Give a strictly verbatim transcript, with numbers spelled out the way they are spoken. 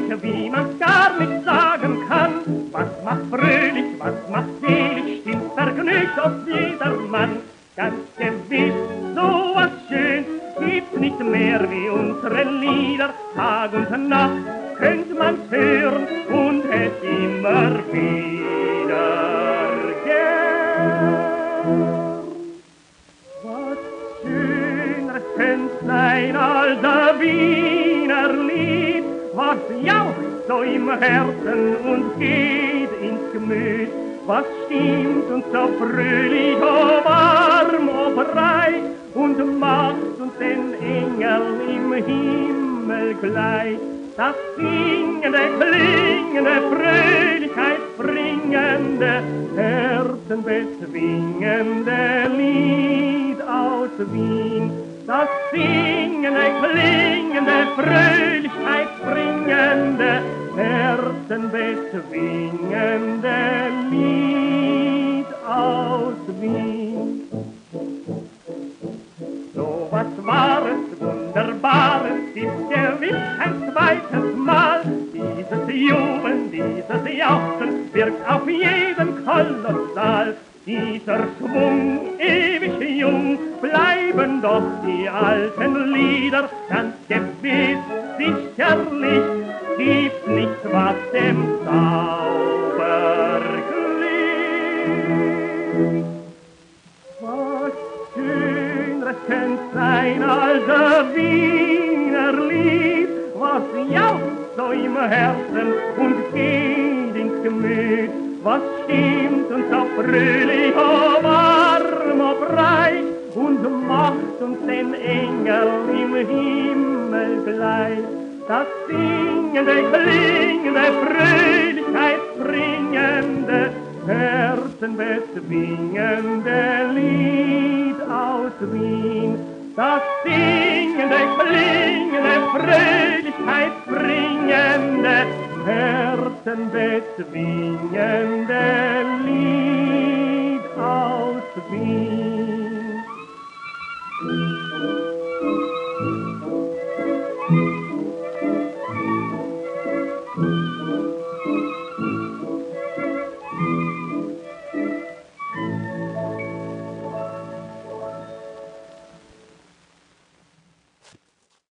wie man's gar nicht sagen kann. Was macht fröhlich, was macht selig, stimmt vergnügt auf jedermann. Ganz gewiss, so was schön gibt's nicht mehr wie unsere Lieder. Tag und Nacht könnt man's hören und es immer wieder gern. Was schöner könnt sein als ein Wiener Lied, was jauchzt so im Herzen und geht ins Gemüt, was stimmt uns so fröhlich, oh warm, oh breit und macht uns den Engel im Himmel gleich. Das singende, klingende, Fröhlichkeit bringende, herzenbezwingende Lied aus Wien. Das singende, klingende, Fröhlichkeit bringende, herzenbezwingende Lied aus Wien. So was Wahres, Wunderbares ist gewiss ein zweites Mal. Dieses Jubeln, dieses Jauchzen wirkt auf jeden kolossal. Dieser Schwung, ewig jung, bleiben doch die alten Lieder. Ganz gewiss, sicherlich, gibt's nicht was dem Zauber gleicht. Was schöneres könnt sein als ein Wiener Lied, was jauchzt so im Herzen und geht ins Gemüt, was stimmt uns so fröhlich, oh warm, oh breit und macht uns den Engel im Himmel gleich. Das singende, klingende, Fröhlichkeit bringende, herzenbezwingende Lied aus Wien. Das singende, klingende, Fröhlichkeit bringende, herzenbezwingende Lied aus Wien.